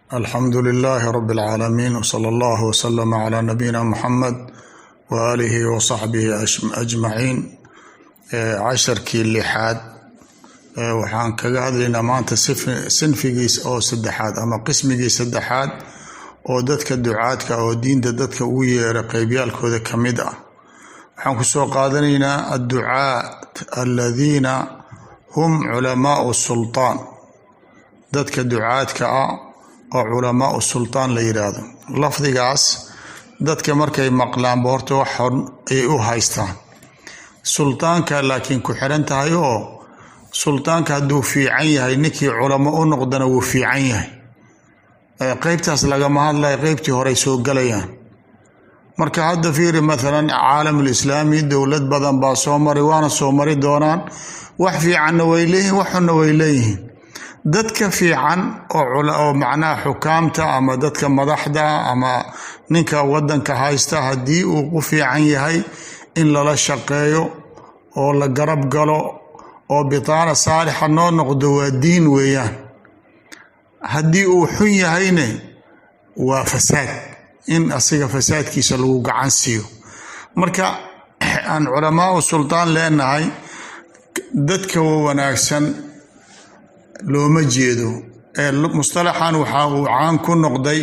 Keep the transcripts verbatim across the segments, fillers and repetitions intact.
الحمد لله رب العالمين وصلى الله وسلم على نبينا محمد وآله وصحبه أجمعين. casharkii lixaad waxaan kaga hadlaynaa maanta sinfigiis oo saddexaad ama qismigii saddexaad oo dadka ducaadka oo diinta dadka ugu yeera qeybyaalkooda ka mid ah. waxaan ku soo qaadanaynaa adducaat aladiina hum culamaau sultaan, dadka ducaadka ah oo culamaau sultaan la yidhaahdo. lafdigaas dadka markay maqlaanba horta wax xor ay u haystaan sultaanka, laakiin ku xiran tahay oo sultaanka hadduu fiican yahay ninkii culamo u noqdana wuu fiican yahay. qeybtaas lagama hadlaya, qeybtii horey soo galayaan. marka hadda fiiri maalan caalamul islaami dowlad badan baa soo maray, waana soo mari doonaan. wax fiicanna way leeyihiin, wax xunna way leeyihiin. dadka fiican oo macnaha xukaamta ama dadka madaxda ama ninka wadanka haysta haddii uu ku fiican yahay in lala shaqeeyo oo la garab galo oo bitaana saalixa noo noqdo waa diin weeyaan. haddii uu xun yahayne waa fasaad, in asiga fasaadkiisa lagu gacan siiyo. marka aan culamaau sultaan leenahay, dadka wanaagsan looma jeedo. mustalaxan waxa uu caan ku noqday,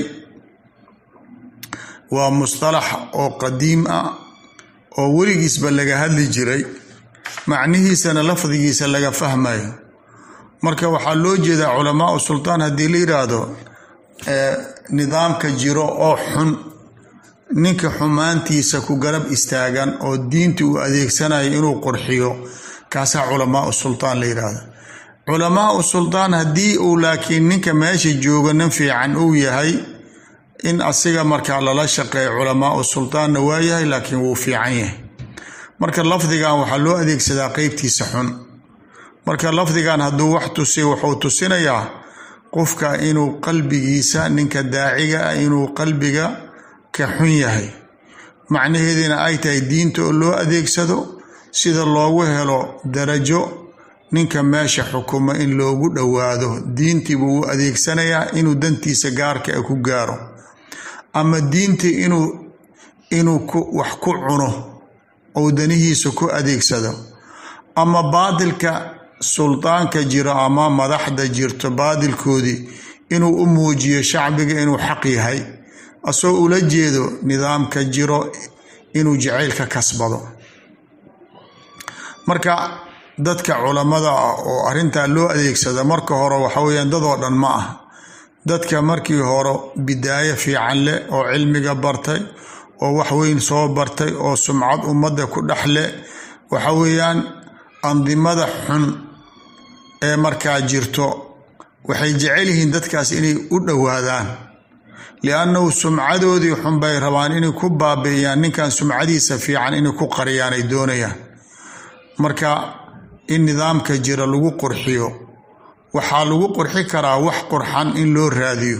waa mustalax oo qadiim ah oo weligiisba laga hadli jiray, macnihiisana lafdigiisa laga fahmayo. marka waxaa loo jeedaa culamaau sultaan haddii la yidhaahdo nidaamka jiro oo xun, ninka xumaantiisa ku garab istaagan oo diinta uu adeegsanayo inuu qurxiyo, kaasaa culamaau sultaan la yidhaahdo. culamaau sultaan haddii uu laakiin ninka meesha jooga nin fiican uu yahay, in asiga markaa lala shaqeeyo culamaau sultaanna waa yahay, laakiin wuu fiican yahay. marka lafdigan waxaa loo adeegsadaa qeybtiisa xun. marka lafdigan hadduu wax tusi, wuxuu tusinayaa qofka inuu qalbigiisa, ninka daaciga ah inuu qalbiga ka xun yahay. macnaheedina ay tahay diinta oo loo adeegsado sida loogu helo darajo ninka meesha xukuma in loogu dhowaado. diintii buu u adeegsanayaa inuu dantiisa gaarka ah ku gaaro, ama diintii inuu inuu wax ku cuno oo danihiisa ku adeegsado, ama baadilka sultaanka jiro ama madaxda jirto baadilkoodii inuu u muujiyo shacbiga inuu xaq yahay, asoo ula jeedo nidaamka jiro inuu jacayl ka kasbado. marka dadka culamada ah oo arrintaa loo adeegsada marka hore waxa weeyaan dadoo dhan ma ah. dadka markii hore bidaayo fiican leh oo cilmiga bartay oo wax weyn soo bartay oo sumcad ummadda ku dhex leh, waxa weeyaan andimada xun ee markaa jirto waxay jecel yihiin dadkaas inay u dhowaadaan, liannahu sumcadoodii xun bay rabaan inay ku baabi'iyaan ninkan sumcadiisa fiican inay ku qariyaan ay doonayaan. marka in nidaamka jira lagu qurxiyo, waxaa lagu qurxi karaa wax qurxan in loo raadiyo.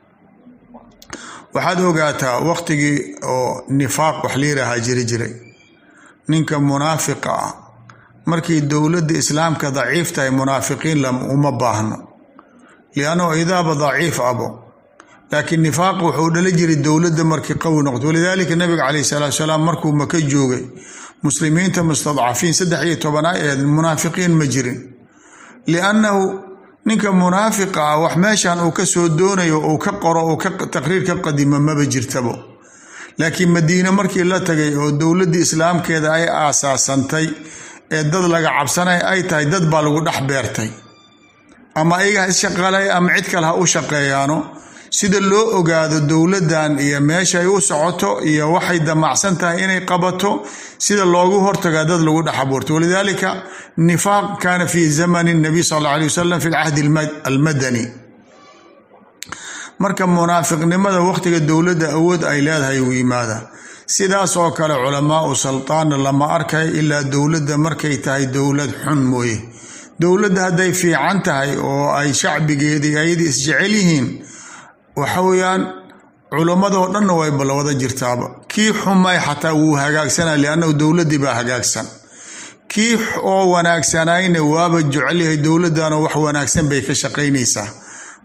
waxaad ogaataa waqtigii oo nifaaq wax layidhaahaa jiri jiray, ninka munaafiqa ah markii dowladda islaamka daciif tahay munaafiqiin uma baahno, liannahu idaaba daciif abo. laakiin nifaaq wuxuu dhala jiray dowladda markii qawi noqdo. walidaalika nabiga calayhi salaatu wasalaam markuu maka joogay, muslimiinta mustadcafiin saddex iyo toban ay ahayd, munaafiqiin ma jirin. liannahu ninka munaafiqa ah wax meeshan uu ka soo doonayo uu ka qoro uu ka taqriir ka qadimo maba jirtabo. laakiin madiine markii la tagay oo dowladdii islaamkeeda ay aasaasantay ee dad laga cabsanay ay tahay, dad baa lagu dhex beertay, ama ayaga isshaqalay ama cid kale ha u shaqeeyaano, sida loo ogaado dowladdan iyo meeshay u socoto iyo waxay damacsan tahay inay qabato, sida loogu hortagaa dad lagu dhex abuurto. walidaalika nifaaq kaana fi zamani nabiy sal alla alay wasalam fi lcahdi almadani. marka munaafiqnimada waqtiga dowladda awood ay leedahay uu yimaada. sidaas oo kale culamaau sultaanna lama arkayo ilaa dowladda markay tahay dowlad xun mooye. dowladda hadday fiican tahay oo ay shacbigeedii ayadii isjecel yihiin, waxa weeyaan culammadoo dhanna wayba la wada jirtaaba. kii xumay xataa wuu hagaagsanaa, liannahu dowladdii baa hagaagsan. kii oo wanaagsanayna waaba jecelyahay dowladdaanoo wax wanaagsan bay ka shaqaynaysaa.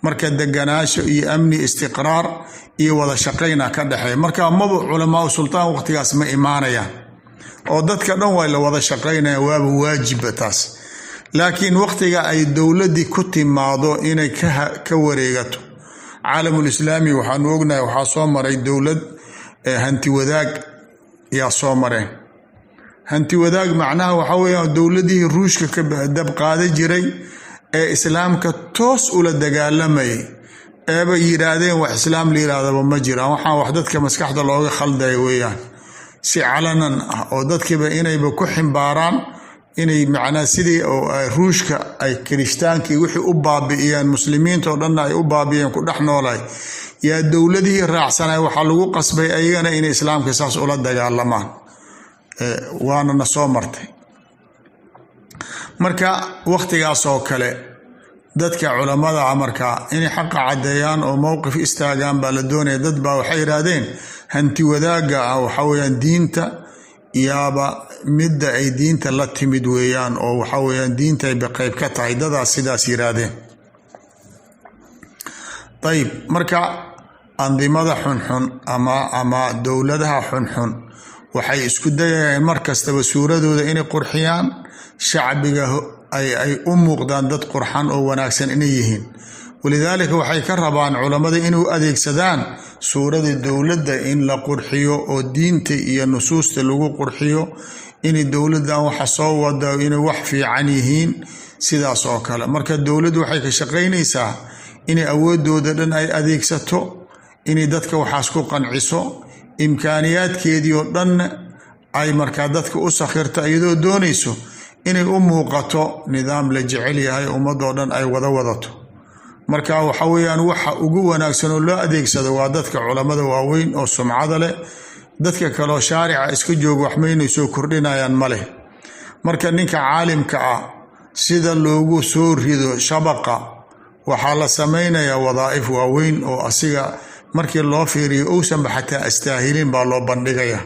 marka deganaasho iyo amni istiqraar iyo wada shaqayna ka dhaxeeya marka maba culamaa sultaan waqtigaas ma imaanayaan oo dadka dhan way la wada shaqaynayaan waaba waajiba taas laakiin waqtiga ay dowladii ku timaado inay ka ka wareegato caalamul islaami waxaan ognahay waxa soo maray dowlad hanti wadaag yaa soo mareen hanti wadaag macnaha waxa weeyaan dowladii ruushka ka dab qaada jiray ee islaamka toos ula dagaalamay eeba yiraahdeen wax islaam la yiraahdo ma jiraan waxaan wax dadka maskaxda looga khalday weeyaan si calanan ah oo dadkiiba inayba ku ximbaaraan inay macnaa sidii oo ruushka ay kiristaankii wixii u baabi'iyeen muslimiinta oo dhan ay u baabi'iyeen ku dhex noolay yaa dowladii raacsanay waxa lagu qasbay ayagana in islaamka saas ula dagaalamaan ee waana na soo martay marka waqtigaas oo kale dadka culimada amarka inay xaq cadeeyaan oo mowqif istaagaan baa la doonaya dad baa waxay yiraahdeen hanti wadaaga ah waxa weeyaan diinta yaaba midda ay diinta la timid weeyaan oo waxa weeyaan diinta ay qayb ka tahay dadaas sidaas yiraahdeen طيب marka andimada xunxun ama ama dowladaha xunxun waxay isku dayayaan markastaba suuradooda inay qurxiyaan shacbiga ay ay u muuqdaan dad qurxan oo wanaagsan inay yihiin walidaalika waxay ka rabaan culimada inuu adeegsadaan suurada dowladda in la qurxiyo oo diinta iyo nusuusta lagu qurxiyo in dowladdan waxa soo wada inay wax fiican yihiin sidaas oo kale marka dowladdu waxay ka shaqeynaysaa inay awoodooda dhan ay adeegsato inay dadka waxaas ku qanciso imkaaniyaadkeedii oo dhan ay markaa dadka u sakhirto iyadoo doonayso inay u muuqato nidaam la jecel yahay ummadoo dhan ay wada wadato marka waxa weeyaan waxa ugu wanaagsan oo loo adeegsado waa dadka culimada waaweyn oo sumcada leh dadka kale oo shaarica iska jooga wax meynay soo kordhinayaan male marka ninka caalimka ah sida loogu soo rido shabaqa waxaa la samaynayaa wadaa'if waaweyn oo asiga markii loo fiiriyo uusan xataa astaahilin baa loo bandhigaya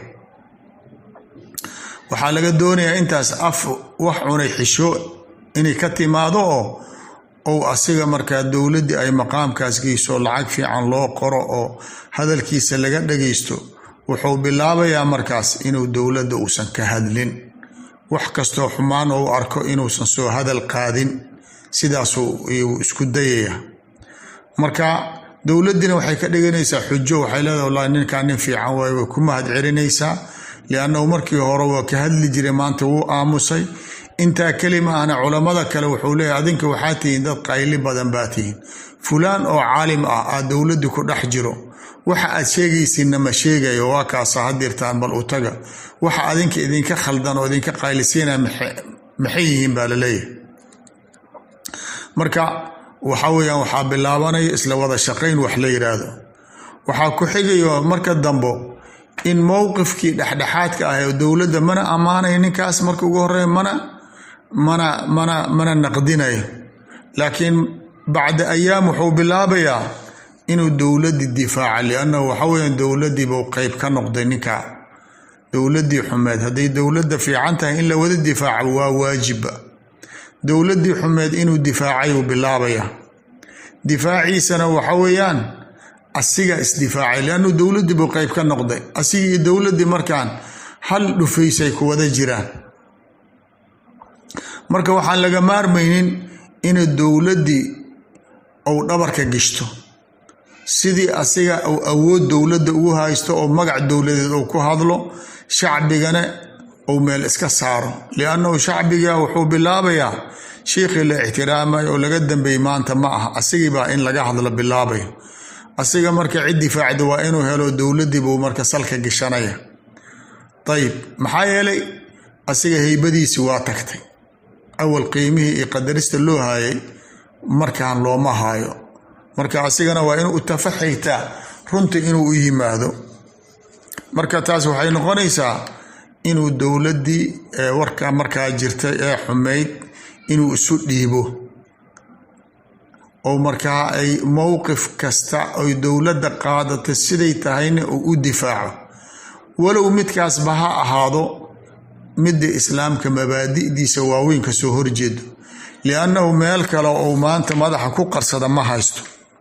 waxaa laga doonayaa intaas af wax cunay xisho inay ka timaado oo oo asiga markaa dowladii ay maqaamkaas geyso lacag fiican loo qoro oo hadalkiisa laga dhageysto wuxuu bilaabayaa markaas inuu dowladda uusan ka hadlin wax kastoo xumaan oo arko inuusan soo hadal qaadin sidaas uu isku dayaya marka dowladina waxay ka dhiganaysaa xujo waxay leedahay wallahi ninkan nin fiican way ku mahad celinaysaa lianna markii hore waa ka hadli jiray maanta wuu aamusay inta kalima ana culimada kale wuxuu leeyahay adinka waxaa tihiin dad qayli badan baa tihiin fulaan oo caalim ah aa dowladdu ku dhex jiro waxa aad sheegaysiinna ma sheegayo waa kaasa hadirtaan bal u taga waxa adinka idinka khaldan oo idinka qaylisiina maxay yihiin baa la leeyahay marka waxa weeyaan waxaa bilaabanaya isla wada shaqayn wax la yiraahdo waxaa ku xigayo marka dambo in mowqifkii dhexdhexaadka ah ee dowladda mana amaanay ninkaas marka ugu horeeyo mana mana mana mana naqdinayo laakiin bacda ayaam wuxuu bilaabayaa inuu dowladdi difaaca lianna waxa weeyaan dowladdii buu qayb ka noqday ninka dowladdii xumeed hadday dowladda fiican tahay in la wada difaaco waa waajiba dowladdii xumeed inuu difaacay uu bilaabaya difaaciisana waxa weeyaan asiga isdifaacay liannu dowladdii buu qayb ka noqday asiga iyo dowladdii markaan hal dhufaysay ku wada jiraan marka waxaan laga maarmaynin in dowladdii uu dhabarka gishto sidii asiga uu awood dowladda ugu haysto oo magac dowladeed uu ku hadlo shacbigana uu meel iska saaro liannahu shacbiga wuxuu bilaabayaa sheekhi la ixtiraamay oo laga dambeeyay maanta ma aha asigii baa in laga hadlo bilaabay asiga marka cid difaacda waa inuu helo dowladdii buu marka salka gashanaya طيب maxaa yeelay asiga haybadiisi waa tagtay awal qiimihii iyo qadarista loo hayay markaan looma hayo marka asigana waa inuu tafaxayta runtii inuu u yimaado marka taas waxay noqonaysaa inuu dowladdii warka markaa jirtay ee xumeyd inuu isu dhiibo oo markaa ay mowqif kasta ay dowladda qaadato siday tahayna uu u difaaco walow midkaas ba ha ahaado midda islaamka mabaadi'diisa waaweyn ka soo horjeedo liannahu meel kale oo maanta madaxa ku qarsada ma haysto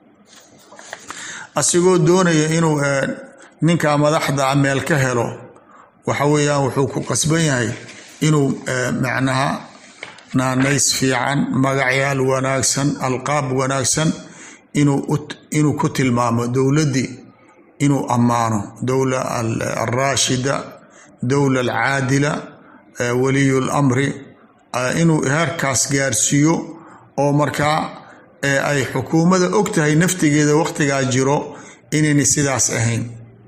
asigoo doonaya inuu ninka madaxda meel ka helo waxa weeyaan wuxuu ku qasban yahay inuu macnaha naanays fiican magacyaal wanaagsan alqaab wanaagsan inuu inuu ku tilmaamo dowladii inuu ammaano dowla al-raashida dowla al-caadila waliyul amri inuu heerkaas gaarsiiyo oo markaa ay xukuumadda og tahay naftigeeda waqtigaa jiro inayna sidaas ahayn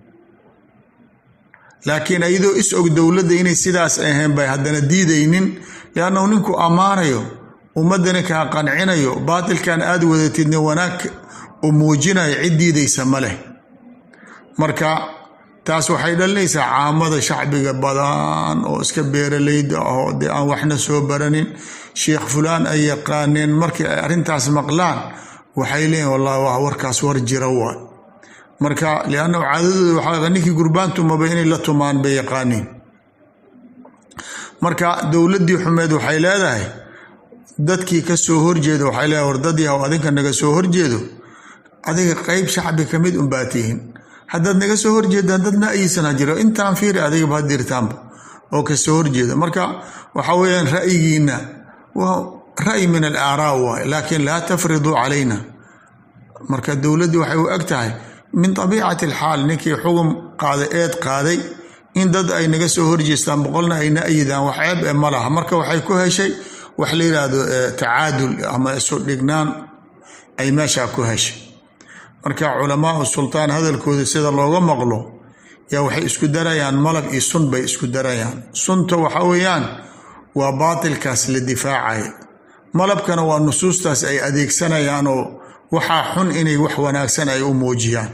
laakiin ayadoo is og dowladda inay sidaas ahayn bay haddana diidaynin liannahu ninku ammaanayo ummaddana kaa qancinayo baatilkan aad wadatidna wanaag u muujinayo cid diidaysa ma leh marka taas waxay dhalinaysaa caamada shacbiga badan oo iska beeralayda ahoo dee aan waxna soo baranin sheekh fulaan ay yaqaaneen markii ay arrintaas maqlaan waxay leeyihin wallahi waa warkaas war jira waay marka liannahu caadadooda waxaa ninkii gurbaan tumaba inay la tumaan bay yaqaaniin marka dowladdii xumeed waxay leedahay dadkii ka soo horjeeda waxay leedahay war dad yahow adinka naga soo horjeedo adiga qayb shacbi ka mid unbaa tihiin haddaad naga soo horjeedaan dadna ayisana jiro intaan fiiri adigaba had dirtaanba oo ka soo horjeeda marka waxa weeyaan ra'yigiina waa ra'yi min al-aaraa waay laakiin laa tafriduu calayna marka dowladdii waxay u eg tahay min tabiicati alxaal ninkii xugum qaaday eed qaaday in dad ay naga soo horjeestaan boqolna ayna ayidaan wax ceeb ee ma laha marka waxay ku heshay wax la yidhaahdo tacaadul ama isu dhignaan ay meeshaa ku heshay marka culamaau sultaan hadalkooda sida looga maqlo yaa waxay isku darayaan malab iyo sun bay isku darayaan sunta waxa weeyaan waa baatilkaas la difaacaya malabkana waa nusuustaas ay adeegsanayaan oo waxaa xun inay wax wanaagsan ay u muujiyaan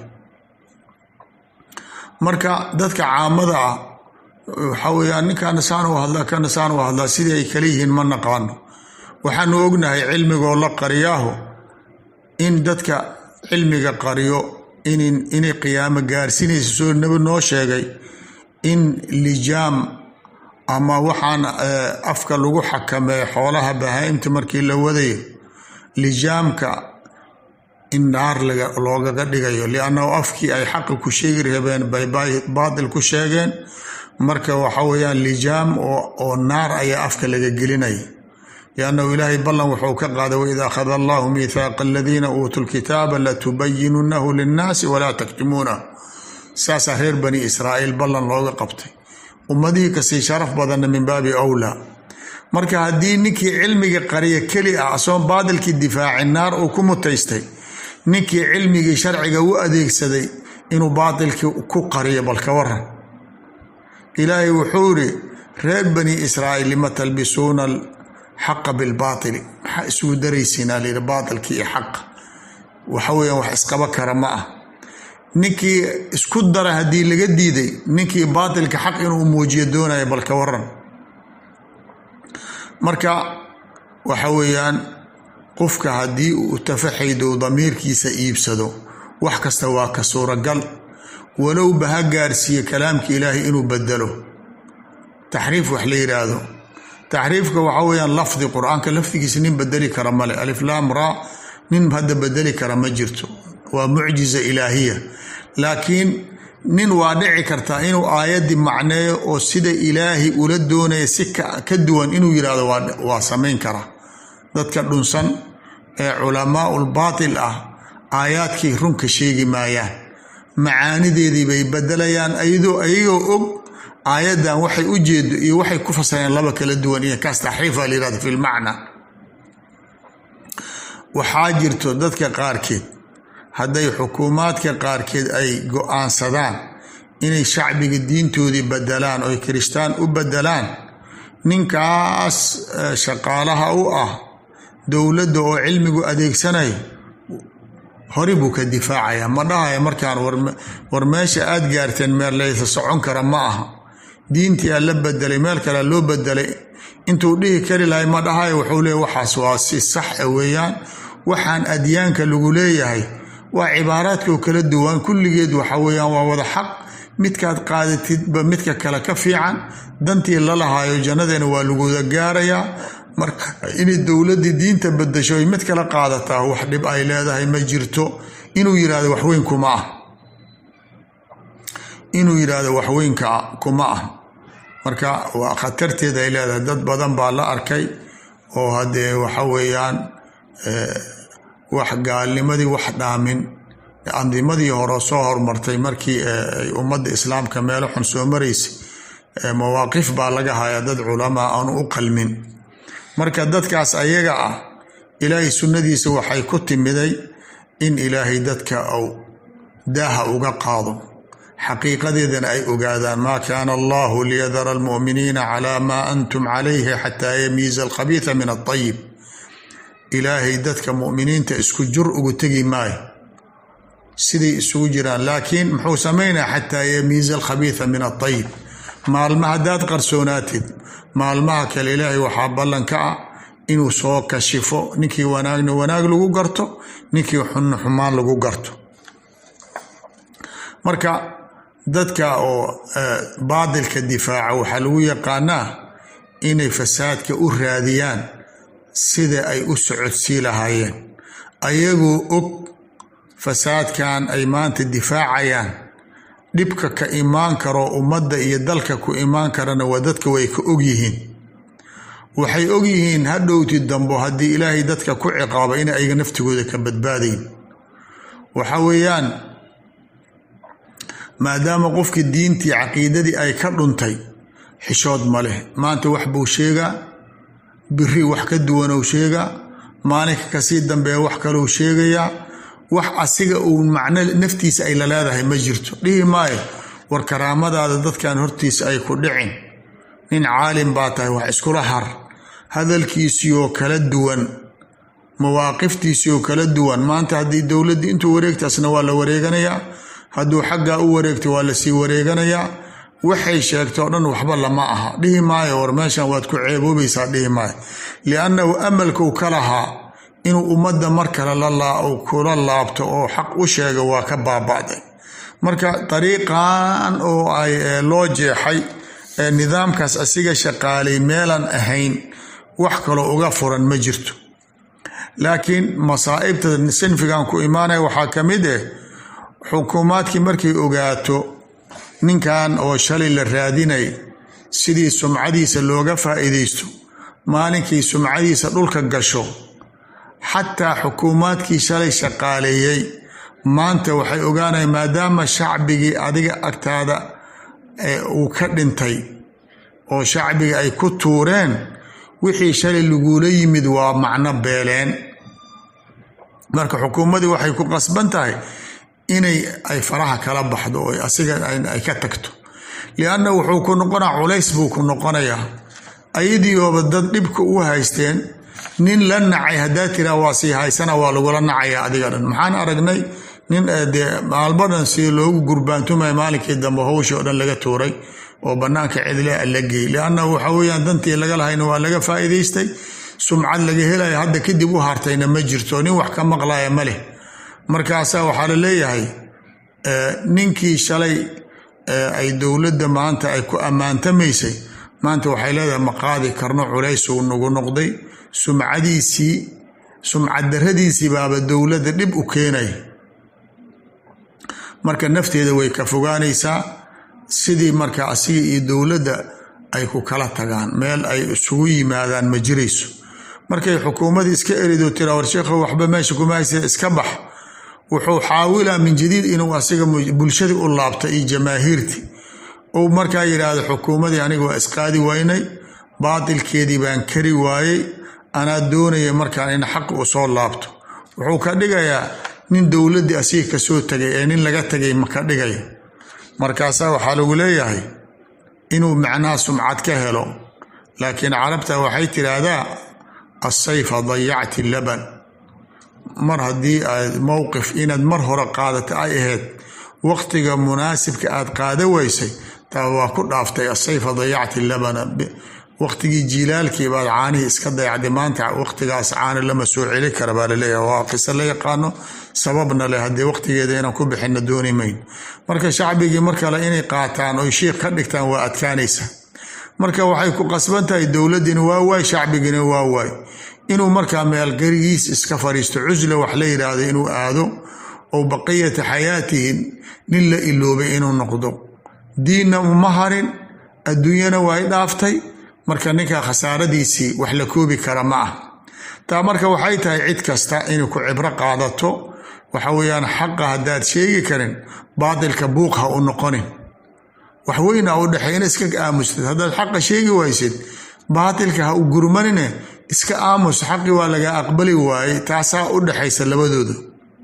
marka dadka caamada ah waxa weeyaan ninkaana saan u hadlaa kana saan u hadlaa sidii ay kala yihiin ma naqaano waxaanu ognahay cilmigoo la qariyaaho in dadka cilmiga qariyo inay qiyaamo gaarsinaysa soo nabi noo sheegay in lijaam ama waxaan afka lagu xakameeyo xoolaha bahaa'imta markii la wadayo lijaamka in naar loogaga dhigayo liannahu afkii ay xaqa ku sheegi rabeen bay baatil ku sheegeen marka waxa weeyaan lijaam oo naar ayaa afka laga gelinaya liannahu ilaahay ballan wuxuu ka qaaday waid akhada allahu miithaaqa aladiina uutuu lkitaaba latubayinunahu linnaasi walaa taktumuunahu saasaa reer bani israa'iil ballan looga qabtay ummadihii kasii sharaf badanna min baabi awlaa marka haddii ninkii cilmiga qariya keli ah asoon baatilkii difaacin naar uu ku mutaystay ninkii cilmigii sharciga u adeegsaday inuu baatilkii ku qariyo balka waran ilaahay wuxuu yidhi reer bani israa'iil lima talbisuuna alxaqa bilbaatili maxaa isugu daraysiinaa layidhi baatilkii iyo xaqa waxa weeyaan wax isqaba kara ma ah ninkii isku dara haddii laga diiday ninkii baatilka xaq inuu muujiyo doonaya balka waran marka waxa weeyaan qofka haddii uu tafaxaydo damiirkiisa iibsado wax kasta waa ka suuragal walowba ha gaarsiiye kalaamka ilaahay inuu bedelo taxriif wax la yidhaahdo taxriifka waxa weeyaan lafdi qur-aanka lafdigiisa nin bedeli kara male aliflaam raa nin hadda bedeli kara ma jirto waa mucjiza ilaahiya laakiin nin waa dhici kartaa inuu aayaddii macneeyo oo sida ilaahay ula doonaya si ka duwan inuu yidhaahdo waa samayn karaa dadka dhunsan ee culamaa'ul baatil ah aayaadkii runka sheegi maayaan macaanideedii bay bedelayaan ayadoo ayagoo og aayaddan waxay u jeedo iyo waxay ku fasireen laba kala duwan iyo kaas taxriifa la yidhahdo fi lmacna waxaa jirto dadka qaarkeed hadday xukuumaadka qaarkeed ay go-aansadaan inay shacbiga diintoodii bedelaan oo kirishtaan u bedelaan ninkaas shaqaalaha u ah dowladda oo cilmigu adeegsanayo hore buu ka difaacaya ma dhahaya markaan war meesha aad gaarteen meel laysa socon kara ma aha diintii aa la bedelay meel kale loo bedelay intuu dhihi kari lahay ma dhahayo wuxuu leeyahy waxaas waa si sax a weeyaan waxaan adyaanka lagu leeyahay waa cibaaraadkoo kala duwan kulligeed waxa weeyaan waa wada xaq midkaad qaadatidba midka kale ka fiican dantii lalahaayo jannadeena waa laguda gaarayaa marka inay dowladdii diinta bedasho ay mid kala qaadataa wax dhib ay leedahay ma jirto inuu yiraahdo wax weyn kuma ah inuu yiraahdo wax weynka kuma ah marka waa khatarteeda ay leedahay dad badan baa la arkay oo hadee waxa weeyaan wax gaalnimadii wax dhaamin andimadii hore soo hormartay markii ay ummadda islaamka meelo xun soo maraysay mawaaqif baa laga hayaa dad culamaa aan u qalmin marka dadkaas ayaga ah ilaahay sunnadiisa waxay ku timiday in ilaahay dadka uu daaha uga qaado xaqiiqadeedana ay ogaadaan maa kaana allahu liyadara almu'miniina calaa maa antum calayhi xataa yamiiza alkhabiisa min altayib ilaahay dadka mu'miniinta isku jur ugu tegi maayo siday isugu jiraan laakiin muxuu samaynaa xataa yamiiza alkhabiisa min altayib maalma haddaad qarsoonaatid maalmaha kale ilaahay waxaa ballan ka ah inuu soo kashifo ninkii wanaagna wanaag lagu garto ninkii xunna xumaan lagu garto marka dadka oo baadilka difaaca waxaa lagu yaqaanaa inay fasaadka u raadiyaan sida ay u socodsii lahaayeen ayagoo og fasaadkan ay maanta difaacayaan dhibka ka imaan karo ummadda iyo dalka ku imaan karana waa dadka way ka og yihiin waxay og yihiin hadhowti dambo haddii ilaahay dadka ku ciqaaba in ayaga naftigooda ka badbaadayn waxa weeyaan maadaama qofkii diintii caqiidadii ay ka dhuntay xishood ma leh maanta wax buu sheegaa biri wax ka duwanuu sheegaa maalinka kasii dambeeya wax kalou sheegayaa wax asiga uu macno naftiisa ay la leedahay ma jirto dhihi maayo war karaamadaada dadkan hortiisa ay ku dhicin nin caalim baa tahay wax iskula har hadalkiisiioo kala duwan mawaaqiftiisiioo kala duwan maanta haddii dowladdii intuu wareegtaasna waa la wareeganayaa hadduu xaggaa u wareegto waa lasii wareeganayaa waxay sheegto o dhan waxba lama aha dhihi maayo war meeshan waad ku ceeboobaysaa dhihi maayo liannahu amalkuu ka lahaa inuu ummadda mar kale kula laabto oo xaq u sheega waa ka baaba'day marka dariiqan oo ay loo jeexay nidaamkaas asiga shaqaalay meelan ahayn wax kaloo uga furan ma jirto laakiin masaa'ibta sinfigan ku imaanaya waxaa ka mid ah xukuumaadkii markay ogaato ninkan oo shalay la raadinay sidii sumcadiisa looga faa'iidaysto maalinkii sumcadiisa dhulka gasho xataa xukuumaadkii shalay shaqaaleeyey maanta waxay ogaanayaan maadaama shacbigii adiga agtaada uu ka dhintay oo shacbiga ay ku tuureen wixii shalay lagula yimid waa macno beeleen marka xukuumadii waxay ku qasban tahay inay ay faraha kala baxdo oo asiga ay ka tagto lianna wuxuu ku noqonaa culays buu ku noqonayaa ayadiiooba dad dhibka u haysteen nin la nacay haddaa tiraa waa sii haysana waa lagula nacaya adiga dhan maxaan aragnay nin dee maalmo dhan si loogu gurbaantumaya maalinkii dambe howshii oo dhan laga tuuray oo bannaanka cidle la geey lianna waxa weeyaan dantii laga lahayna waa laga faa'iidaystay sumcad laga helayo hadda kadib u hartayna ma jirto nin wax ka maqlaya ma leh markaasaa waxaa la leeyahay ninkii shalay ay dowladda maanta ay ku ammaantamaysay maanta waxay leedahay ma qaadi karno culaysuu nagu noqday sumcadiisii sumcad darradiisii baaba dowladda dhib u keenay marka nafteeda way ka fogaanaysaa sidii marka asiga iyo dowladda ay ku kala tagaan meel ay isugu yimaadaan ma jirayso markay xukuumadii iska erido tiraa war sheekho waxba meesha kuma haysa iska bax wuxuu xaawilaa min jadiid inuu asiga bulshadii u laabta iyo jamaahiirtii ou markaa yidhaahdo xukuumadii aniga waa isqaadi waynay baatilkeedii baan kari waayey anaa doonaya markaan in xaq u soo laabto wuxuu ka dhigayaa nin dowladdii asiga kasoo tagay ee nin laga tagay ma ka dhigaya markaasaa waxaa lagu leeyahay inuu macnaha sumcad ka helo laakiin carabta waxay tidhaahdaa assayfa dayacti laban mar haddii aad mowqif inaad mar hore qaadata ay ahayd waqtiga munaasibka aad qaada waysay taa waa ku dhaaftay asayfa dayacti labana waqtigii jiilaalkii baad caanihii iska dayacday maanta waqtigaas caana lama soo celi kara baa laleeyahay waa qiso la yaqaano sababna leh haddii waqtigeeda inaan ku bixinna dooni mayn marka shacbigii mar kale inay qaataan oy shiikh ka dhigtaan waa adkaanaysa marka waxay ku qasban tahay dowladdiina waa waay shacbigiina waa waay inuu markaa meelgarigiis iska fadhiisto cusla wax la yidhaahdo inuu aado oo baqiyata xayaatihi nin la iloobay inuu noqdo diinna uma harin adduunyana waa i dhaaftay marka ninka khasaaradiisii wax la koobi kara ma ah taa marka waxay tahay cid kasta inay ku cibro qaadato waxa weeyaan xaqa haddaad sheegi karin baatilka buuq ha u noqonin wax weyn aa u dhexeeyna iska aamustid haddaad xaqa sheegi waysid baatilka ha u gurmanine iska aamus xaqi waa laga aqbali waaye taasaa u dhexaysa labadooda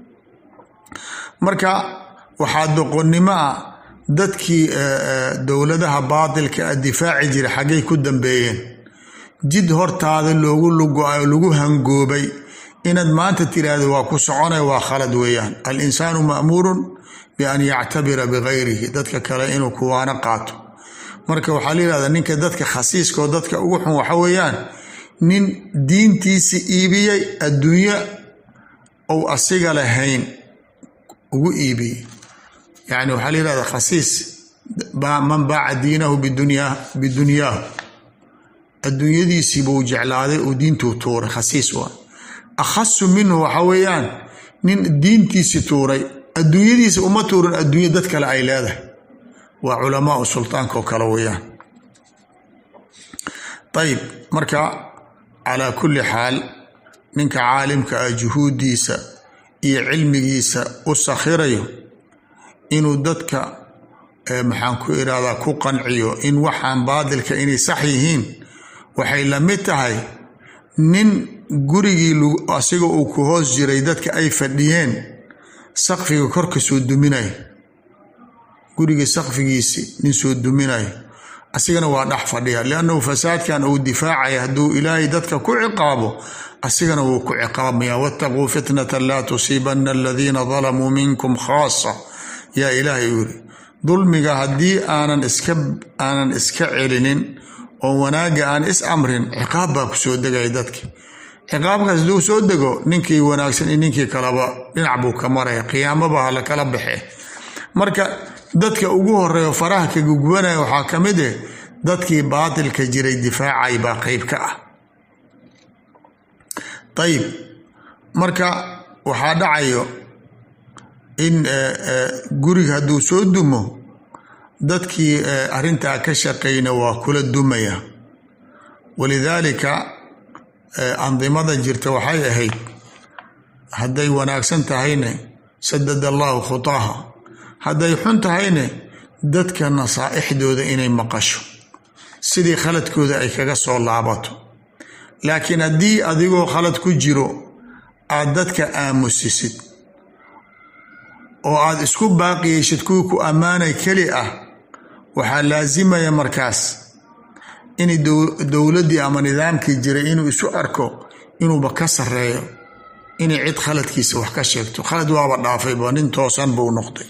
marka waxaa doqonnimo ah dadkii dowladaha baatilka a difaaci jira xaggay ku dambeeyeen jid hortaada loogu lugo-ayo lagu hangoobay inaad maanta tiraahdo waa ku soconay waa khalad weeyaan al-insaanu ma'muurun bian yactabira bigayrihi dadka kale inuu kuwaana qaato marka waxaa la yihahdaa ninka dadka khasiiska oo dadka ugu xun waxa weeyaan nin diintiisi iibiyey adduunyo ou asiga lahayn ugu iibiyey yani waxaa la yihahdaa khasiis man baaca diinahu bidunyaahu adduunyadiisii buu jeclaaday uu diintuu tuuray khasiis waa akhasu minhu waxa weeyaan nin diintiisi tuuray adduunyadiisa uma tuurin adduunyo dad kale ay leedahay waa culamaau sultaanka oo kale weeyaan ayib marka calaa kulli xaal ninka caalimka ah juhuuddiisa iyo cilmigiisa u sakhirayo inuu dadka maxaan ku irahdaa ku qanciyo in waxaan baadilka inay sax yihiin waxay la mid tahay nin gurigii asiga uu ku hoos jiray dadka ay fadhiyeen saqfiga korka soo duminayo gurigii saqfigiisi nin soo duminayo asigana waa dhex fadhiya liannahu fasaadkan uu difaacaya hadduu ilaahay dadka ku ciqaabo asigana wuu ku ciqaabmaya wattaquu fitnatan laa tusiibanna aladiina dalamuu minkum khaasa yaa ilaahay u yiri dulmiga haddii aanan iska aanan iska celinin oo wanaagga aan is amrin ciqaab baa ku soo degaya dadki ciqaabkaas hadduu soo dego ninkii wanaagsan iyo ninkii kaleba dhinac buu ka maraya qiyaamaba ha la kala baxe marka dadka ugu horeeyo faraha ka gugbanaya waxaa ka mid eh dadkii baatilka jiray difaacay baa qeyb ka ah ayib marka waxaa dhacayo in guriga hadduu soo dumo dadkii arrintaa ka shaqeyna waa kula dumaya walidaalika andimada jirta waxay ahayd hadday wanaagsan tahayne sadada allahu khutaaha hadday xun tahayne dadka nasaa'ixdooda inay maqasho sidii khaladkooda ay kaga soo laabato laakiin haddii adigoo khalad ku jiro aad dadka aamusisid oo aad isku baaqiyeysid kuwii ku ammaanay keli ah waxaa laasimaya markaas in dowladdii ama nidaamkii jiray inuu isu arko inuuba ka sarreeyo inay cid khaladkiisa wax ka sheegto khalad waaba dhaafayba nin toosan buu noqday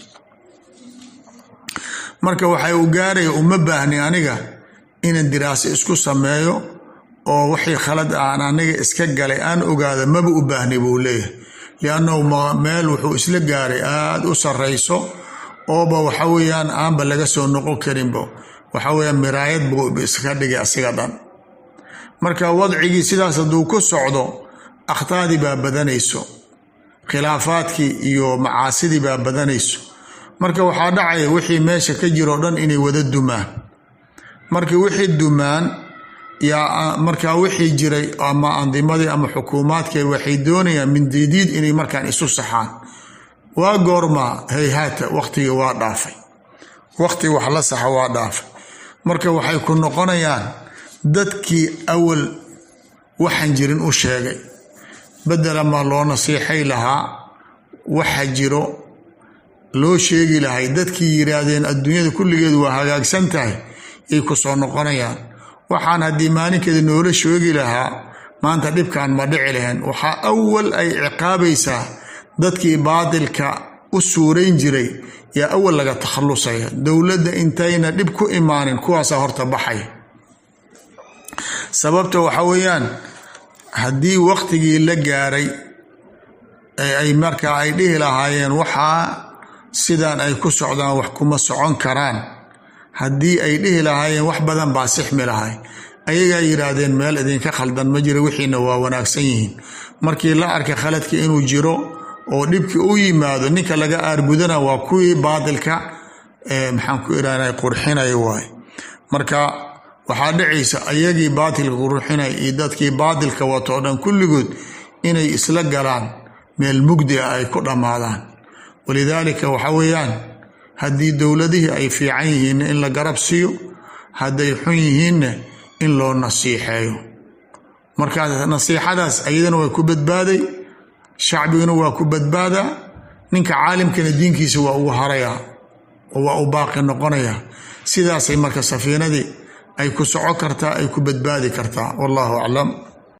marka waxay u gaaraya uma baahni aniga inaan diraaso isku sameeyo oo wixii khalad aan aniga iska galay aan ogaada maba u baahni buu leeyahay liannahu meel wuxuu isla gaaray aada u sarrayso ooba waxa weeyaan aanba laga soo noqon karinba waxa weeyaan miraayad buu iska dhigay asiga dhan marka wadcigii sidaas hadduu ku socdo akhtaadii baa badanayso khilaafaadkii iyo macaasidii baa badanayso marka waxaa dhacaya wixii meesha ka jiroo dhan inay wada dumaan markii wixii dumaan yaa markaa wixii jiray ama andimadii ama xukuumaadkii waxay doonayaan min diidiid inay markaan isu saxaan waa goorma hayhaata waqtigii waa dhaafay waqti wax la saxa waa dhaafay marka waxay ku noqonayaan dadkii awal waxaan jirin u sheegay bedela maa loo nasiixay lahaa waxa jiro loo sheegi lahay dadkii yiraahdeen adduunyada kulligeedu waa hagaagsan tahay ay ku soo noqonayaan waxaan haddii maalinkeeda noola sheegi lahaa maanta dhibkan ma dhici lahayn waxaa awal ay ciqaabaysaa dadkii baadilka u suurayn jiray yaa awal laga takhallusaya dowladda intayna dhib ku imaanin kuwaasaa horta baxaya sababta waxa weeyaan haddii waqtigii la gaaray ay markaa ay dhihi lahaayeen waxaa sidaan ay ku socdaan wax kuma socon karaan haddii ay dhihi lahaayeen wax badan baa sixmi lahay ayagaa yiraahdeen meel idinka khaldan ma jira wixiina waa wanaagsan yihiin markii la arkay khaladka inuu jiro oo dhibki u yimaado ninka laga aargudana waa kuwii baadilka maxaan ku iraanay qurxinay waay marka waxaa dhacaysa ayagii baadilka qurxinay iyo dadkii baadilka wato dhan kulligood inay isla galaan meel mugdi ah ay ku dhamaadaan walidaalika waxa weeyaan haddii dowladihii ay fiican yihiin in la garab siiyo hadday xun yihiinna in loo nasiixeeyo markaa nasiixadaas ayadana way ku badbaaday shacbiguna waa ku badbaadaa ninka caalimkana diinkiisa waa ugu harayaa oo waa u baaqi noqonayaa sidaasay marka safiinadii ay ku soco kartaa ay ku badbaadi kartaa wallahu aclam.